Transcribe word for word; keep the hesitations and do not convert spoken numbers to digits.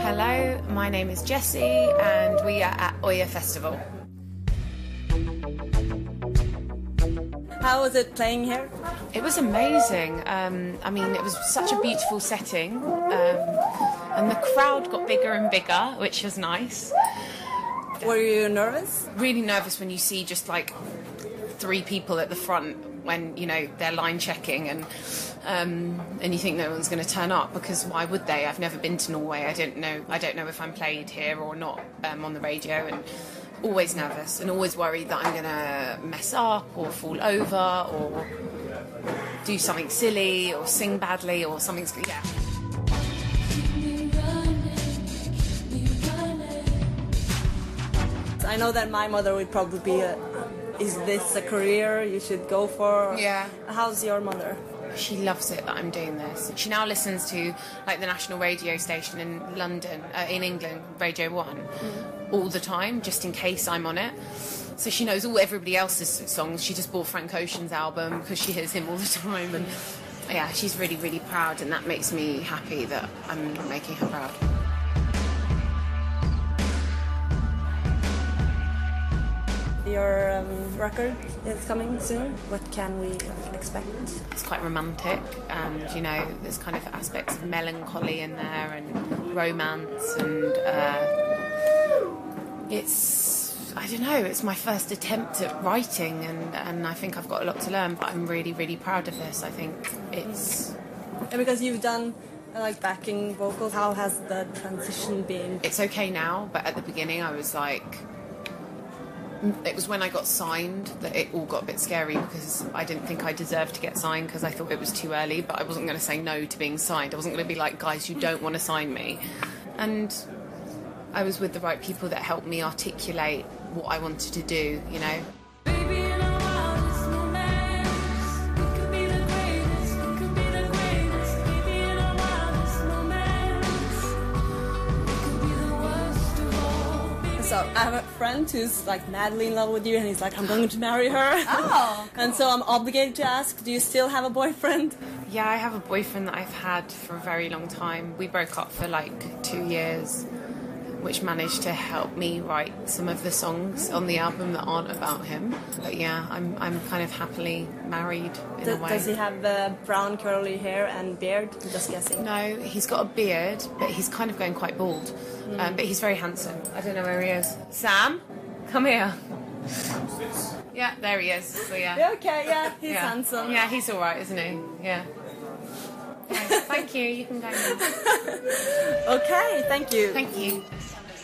Hello, my name is Jessie and we are at Oya Festival. How was it playing here? It was amazing. Um, I mean, it was such a beautiful setting, um, and the crowd got bigger and bigger, which was nice. Were you nervous? Really nervous when you see just like three people at the front when, you know, they're line checking and um, and you think no one's going to turn up, because why would they? I've never been to Norway. I don't know. I don't know if I'm played here or not um, on the radio, and always nervous and always worried that I'm going to mess up or fall over or do something silly or sing badly or something's yeah. I know that my mother would probably be a, is this a career you should go for? Yeah. How's your mother? She loves it that I'm doing this. She now listens to like the national radio station in London, uh, in England, Radio One, mm. all the time, just in case I'm on it. So she knows all everybody else's songs. She just bought Frank Ocean's album because she hears him all the time, and yeah, she's really, really proud, and that makes me happy that I'm making her proud. Your um, record is coming soon. What can we expect? It's quite romantic, and you know, there's kind of aspects of melancholy in there and romance, and uh, it's, I don't know, it's my first attempt at writing, and, and I think I've got a lot to learn, but I'm really, really proud of this. I think it's... And because you've done like backing vocals, how has the transition been? It's okay now, but at the beginning I was like... It was when I got signed that it all got a bit scary, because I didn't think I deserved to get signed because I thought it was too early, but I wasn't going to say no to being signed. I wasn't going to be like, guys, you don't want to sign me. And I was with the right people that helped me articulate what I wanted to do, you know. So I have a friend who's like madly in love with you, and he's like, I'm going to marry her. Oh, cool. And so I'm obligated to ask, do you still have a boyfriend? Yeah, I have a boyfriend that I've had for a very long time. We broke up for like two years, which managed to help me write some of the songs on the album that aren't about him. But yeah, I'm I'm kind of happily married in D- a way. Does he have uh, brown curly hair and beard? I'm just guessing. No, he's got a beard, but he's kind of going quite bald. Mm. Um, but he's very handsome. I don't know where he is. Sam, come here. Yeah, there he is. So yeah. Yeah, okay, yeah, he's yeah. handsome. Yeah, he's all right, isn't he? Yeah. Okay, thank you. You can go now. Okay, thank you. Thank you.